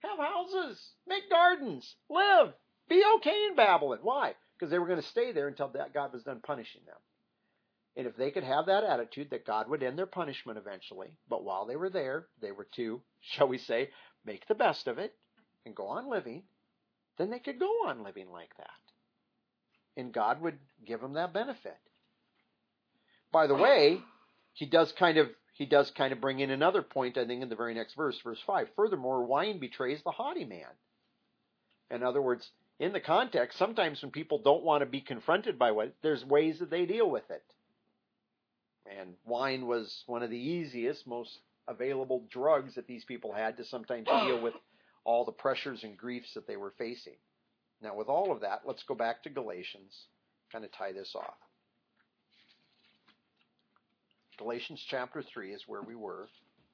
have houses, make gardens, live, be okay in Babylon. Why? Because they were going to stay there until God was done punishing them. And if they could have that attitude that God would end their punishment eventually, but while they were there, they were to, shall we say, make the best of it and go on living, then they could go on living like that. And God would give them that benefit. By the way, he does kind of bring in another point, I think, in the very next verse, verse 5. Furthermore, wine betrays the haughty man. In other words, in the context, sometimes when people don't want to be confronted by what, there's ways that they deal with it. And wine was one of the easiest, most available drugs that these people had to sometimes deal with all the pressures and griefs that they were facing. Now, with all of that, let's go back to Galatians, kind of tie this off. Galatians chapter 3 is where we were.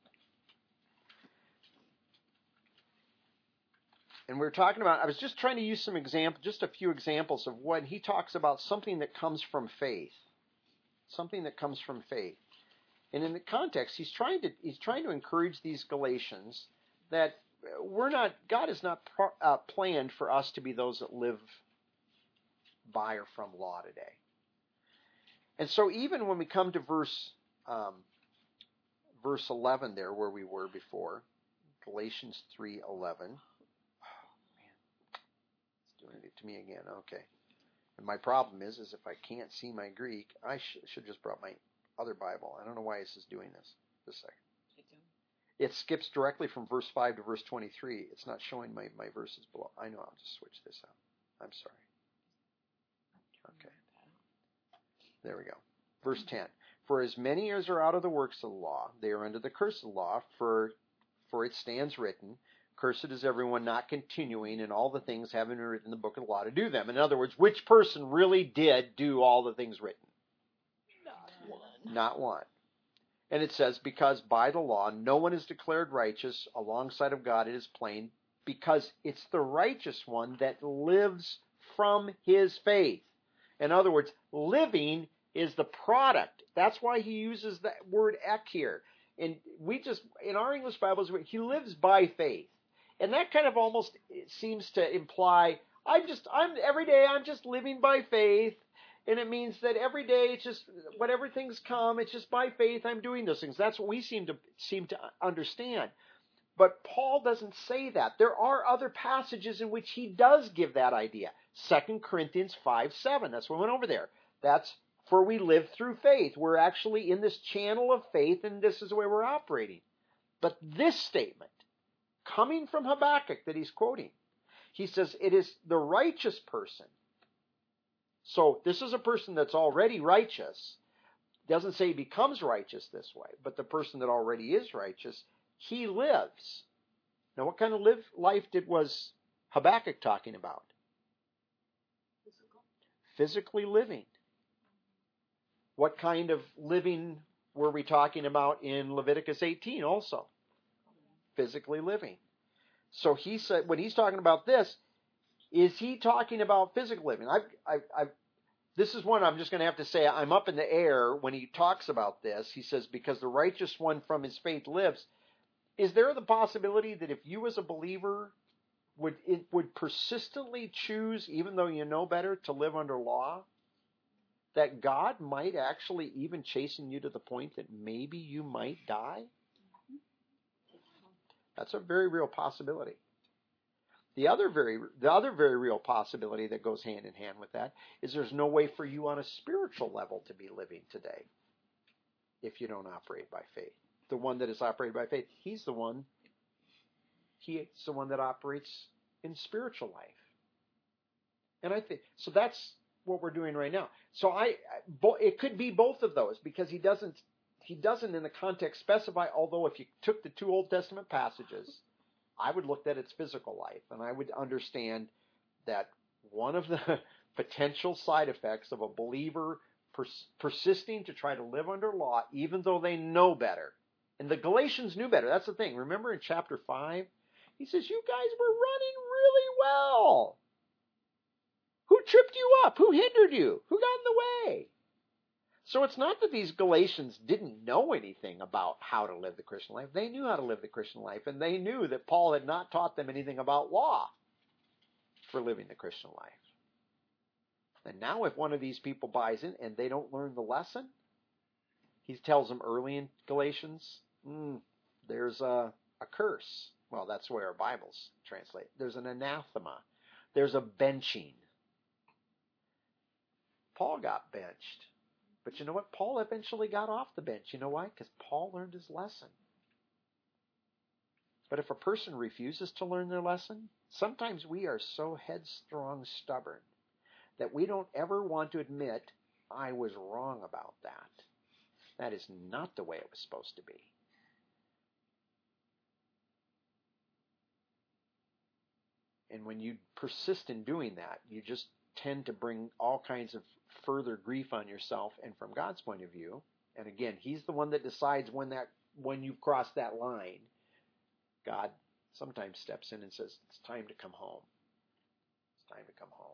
And we were talking about, I was just trying to use some examples, just a few examples of when he talks about something that comes from faith. Something that comes from faith. And in the context, he's trying to encourage these Galatians that God has not planned for us to be those that live by or from law today. And so even when we come to verse 11 there, where we were before, Galatians 3:11. Oh, man, it's doing it to me again. Okay. And my problem is if I can't see my Greek, I should just brought my other Bible. I don't know why this is doing this. Just a second. It skips directly from verse 5 to verse 23. It's not showing my verses below. I know, I'll just switch this out. I'm sorry. Okay. There we go. Verse 10. For as many as are out of the works of the law, they are under the curse of the law, for it stands written, cursed is everyone not continuing in all the things having been written in the book of the law to do them. In other words, which person really did do all the things written? Not one. Not one. And it says, because by the law no one is declared righteous alongside of God, it is plain, because it's the righteous one that lives from his faith. In other words, living is the product. That's why he uses that word ek here. And in our English Bibles, he lives by faith. And that kind of almost seems to imply, every day I'm just living by faith. And it means that every day it's just, whatever things come, it's just by faith I'm doing those things. That's what we seem to understand. But Paul doesn't say that. There are other passages in which he does give that idea. 2 Corinthians 5:7. That's what we went over there. That's for we live through faith. We're actually in this channel of faith, and this is the way we're operating. But this statement, coming from Habakkuk that he's quoting, he says it is the righteous person. So this is a person that's already righteous. Doesn't say he becomes righteous this way, but the person that already is righteous, he lives. Now, what kind of life was Habakkuk talking about? Physically living. What kind of living were we talking about in Leviticus 18 also? Physically living. So he said, when he's talking about this, is he talking about physical living? This is one I'm just going to have to say I'm up in the air when he talks about this. He says, because the righteous one from his faith lives. Is there the possibility that if you as a believer would persistently choose, even though you know better, to live under law, that God might actually even chasten you to the point that maybe you might die? That's a very real possibility. The other very real possibility that goes hand in hand with that is there's no way for you on a spiritual level to be living today if you don't operate by faith. The one that is operated by faith, he's the one that operates in spiritual life. And I think so. That's what we're doing right now. So it could be both of those, because he doesn't in the context specify. Although if you took the two Old Testament passages, I would look at its physical life, and I would understand that one of the potential side effects of a believer persisting to try to live under law, even though they know better. And the Galatians knew better. That's the thing. Remember in chapter 5, he says, you guys were running really well. Who tripped you up? Who hindered you? Who got in the way? So it's not that these Galatians didn't know anything about how to live the Christian life. They knew how to live the Christian life, and they knew that Paul had not taught them anything about law for living the Christian life. And now if one of these people buys in and they don't learn the lesson, he tells them early in Galatians, there's a curse. Well, that's the way our Bibles translate. There's an anathema. There's a benching. Paul got benched. But you know what? Paul eventually got off the bench. You know why? Because Paul learned his lesson. But if a person refuses to learn their lesson, sometimes we are so headstrong, stubborn, that we don't ever want to admit, I was wrong about that. That is not the way it was supposed to be. And when you persist in doing that, you just tend to bring all kinds of further grief on yourself and from God's point of view. And again, He's the one that decides when you've crossed that line. God sometimes steps in and says, it's time to come home. It's time to come home.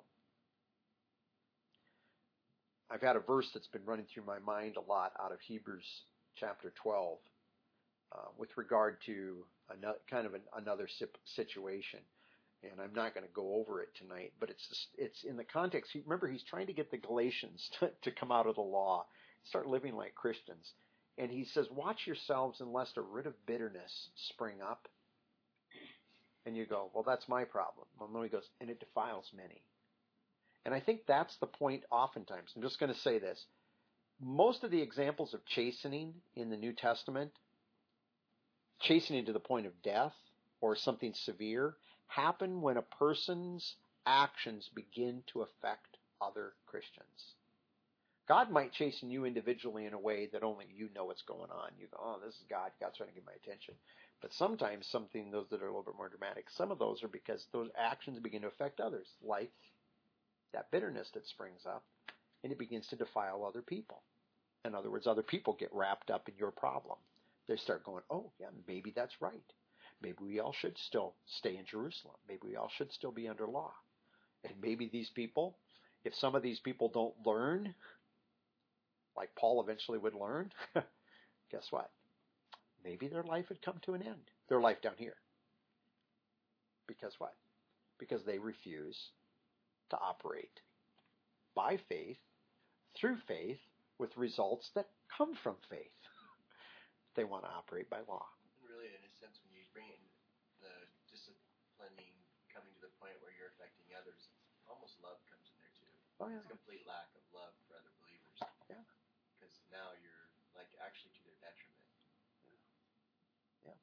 I've had a verse that's been running through my mind a lot out of Hebrews chapter 12 with regard to another situation. And I'm not going to go over it tonight, but it's in the context. Remember, he's trying to get the Galatians to come out of the law, start living like Christians. And he says, watch yourselves lest a root of bitterness spring up. And you go, well, that's my problem. Well, no, he goes, and it defiles many. And I think that's the point oftentimes. I'm just going to say this. Most of the examples of chastening in the New Testament, chastening to the point of death or something severe, happen when a person's actions begin to affect other Christians. God might chasten you individually in a way that only you know what's going on. You go, oh, this is God. God's trying to get my attention. But sometimes those that are a little bit more dramatic, some of those are because those actions begin to affect others, like that bitterness that springs up, and it begins to defile other people. In other words, other people get wrapped up in your problem. They start going, oh, yeah, maybe that's right. Maybe we all should still stay in Jerusalem. Maybe we all should still be under law. And maybe these people, if some of these people don't learn, like Paul eventually would learn, guess what? Maybe their life had come to an end. Their life down here. Because what? Because they refuse to operate by faith, through faith, with results that come from faith. They want to operate by law. Really, in a sense, when you bring in the disciplining, coming to the point where you're affecting others, almost love comes in there too. Oh, yeah. It's a complete lack of love for other believers. Yeah. Because now you're like actually to their detriment. Yeah.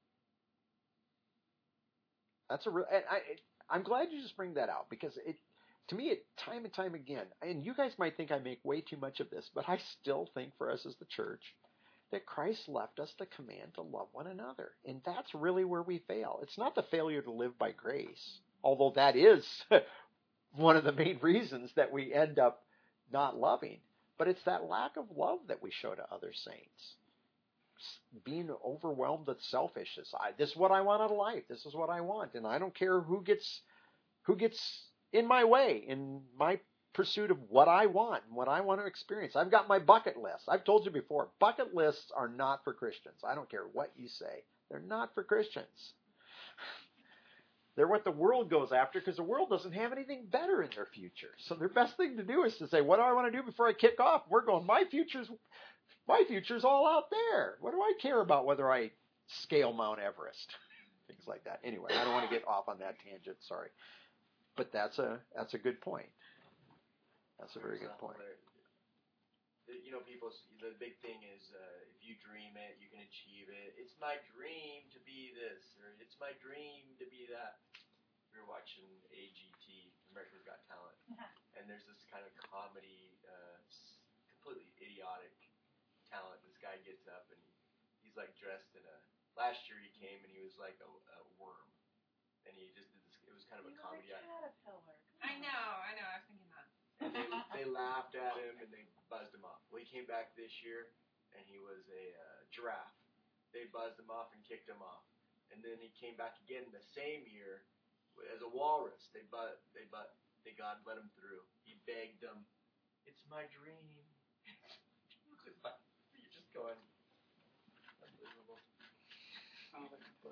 That's I'm glad you just bring that out because to me, time and time again, and you guys might think I make way too much of this, but I still think for us as the church that Christ left us the command to love one another. And that's really where we fail. It's not the failure to live by grace, although that is one of the main reasons that we end up not loving. But it's that lack of love that we show to other saints. Being overwhelmed with selfishness. This is what I want out of life. This is what I want. And I don't care who gets in my way, in my pursuit of what I want, what I want to experience. I've got my bucket list. I've told you before, bucket lists are not for Christians. I don't care what you say. They're not for Christians. They're what the world goes after because the world doesn't have anything better in their future. So their best thing to do is to say, what do I want to do before I kick off? We're going, my future's all out there. What do I care about whether I scale Mount Everest? Things like that. Anyway, I don't want to get off on that tangent. Sorry. But that's a good point. That's a very good point. People, the big thing is if you dream it, you can achieve it. It's my dream to be this, or it's my dream to be that. We were watching AGT, America's Got Talent, and there's this kind of comedy, completely idiotic talent. This guy gets up and he's like dressed in last year he came and he was like a worm. And he just did this, it was kind of a comedy. I know, I was thinking that. And they laughed at him and they buzzed him off. Well, he came back this year and he was a giraffe. They buzzed him off and kicked him off. And then he came back again the same year as a walrus. God let him through. He begged them, "It's my dream." You're just going, unbelievable. My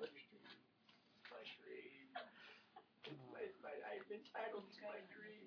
dream. I've been entitled to my dream.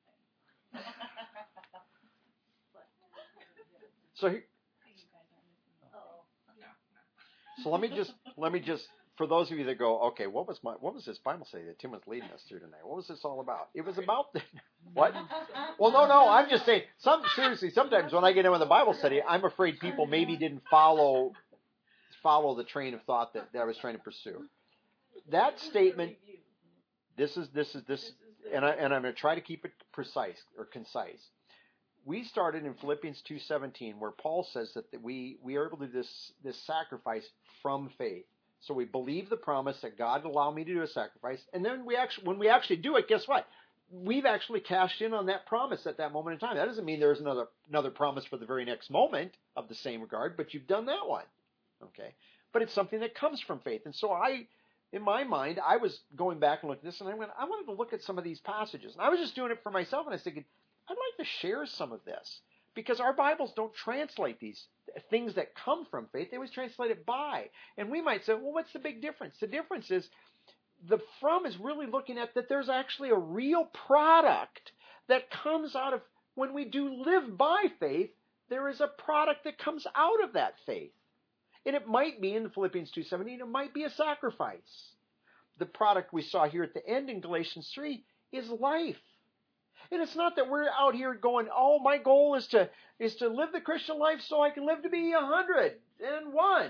So let me just for those of you that go, okay, what was this Bible study that Tim was leading us through tonight? What was this all about? It was about what? Well, no, I'm just saying. Seriously, sometimes when I get in with a Bible study, I'm afraid people maybe didn't follow the train of thought that I was trying to pursue. That statement. This is, and I'm going to try to keep it precise or concise. We started in Philippians 2:17, where Paul says that we are able to do this sacrifice from faith. So we believe the promise that God will allow me to do a sacrifice, and then when we actually do it, guess what? We've actually cashed in on that promise at that moment in time. That doesn't mean there's another promise for the very next moment of the same regard, but you've done that one, okay? But it's something that comes from faith, and so in my mind, I was going back and looking at this, and I wanted to look at some of these passages, and I was just doing it for myself, and I was thinking, I'd like to share some of this, because our Bibles don't translate these things that come from faith. They always translate it by. And we might say, well, what's the big difference? The difference is the from is really looking at that there's actually a real product that comes out of when we do live by faith. There is a product that comes out of that faith. And it might be in Philippians 2:17, it might be a sacrifice. The product we saw here at the end in Galatians 3 is life. And it's not that we're out here going, oh, my goal is to live the Christian life so I can live to be 101.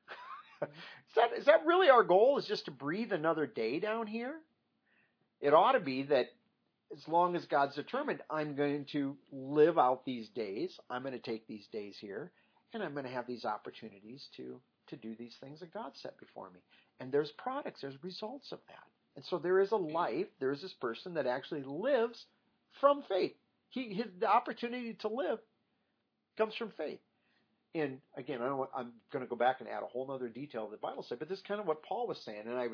Is that really our goal, is just to breathe another day down here? It ought to be that as long as God's determined, I'm going to live out these days. I'm going to take these days here, and I'm going to have these opportunities to do these things that God set before me. And there's products, there's results of that. And so there is a life, there is this person that actually lives from faith. The opportunity to live comes from faith. And again, I'm going to go back and add a whole other detail of the Bible said, but this is kind of what Paul was saying. And I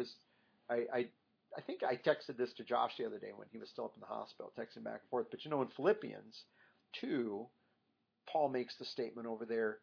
think I texted this to Josh the other day when he was still up in the hospital, texting back and forth. But in Philippians 2, Paul makes the statement over there,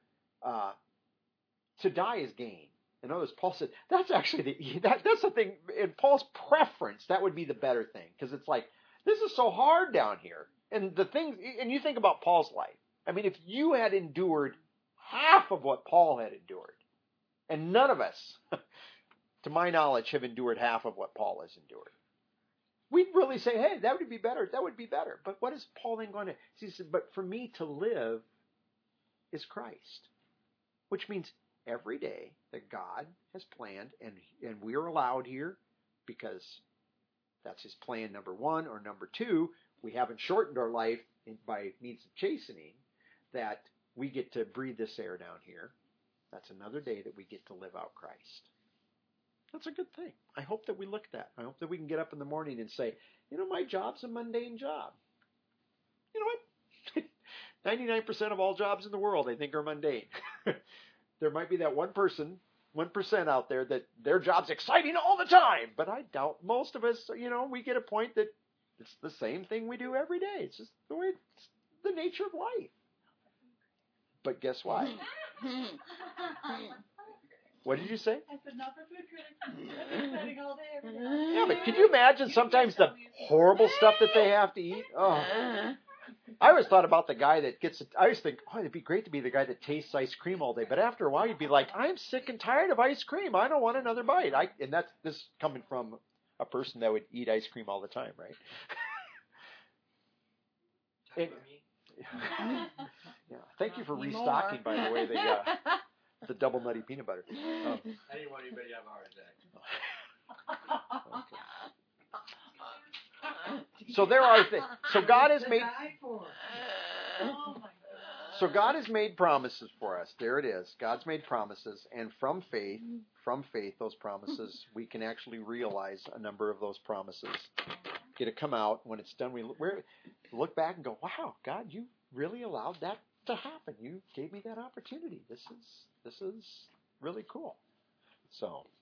to die is gain. In other words, Paul said, that's actually that's the thing. In Paul's preference, that would be the better thing. Because it's like, this is so hard down here. And and you think about Paul's life. I mean, if you had endured half of what Paul had endured, and none of us, to my knowledge, have endured half of what Paul has endured, we'd really say, hey, that would be better. That would be better. But what is Paul then going to? He said, but for me to live is Christ, which means every day that God has planned, and we are allowed here because that's his plan, number one, or number two, we haven't shortened our life by means of chastening, that we get to breathe this air down here. That's another day that we get to live out Christ. That's a good thing. I hope that we look at that. I hope that we can get up in the morning and say, my job's a mundane job. You know what? 99% of all jobs in the world, I think, are mundane. There might be that 1% out there that their job's exciting all the time. But I doubt most of us, we get a point that it's the same thing we do every day. It's just the way, it's the nature of life. But guess what? What did you say? I said, not for food critics. It's exciting all day, every day. Yeah, but can you imagine sometimes the horrible stuff that they have to eat? Oh. I always thought about the guy that I always think, it'd be great to be the guy that tastes ice cream all day. But after a while, you'd be like, I'm sick and tired of ice cream. I don't want another bite. And that's this coming from a person that would eat ice cream all the time, right? Yeah. Thank you for restocking, by the way, the double nutty peanut butter. I didn't want anybody to have a heart attack. Okay. So there are things. So God has made. So God has made promises for us. There it is. God's made promises, and from faith, those promises, we can actually realize a number of those promises. Get it come out when it's done. We look back and go, "Wow, God, you really allowed that to happen. You gave me that opportunity. This is really cool." So.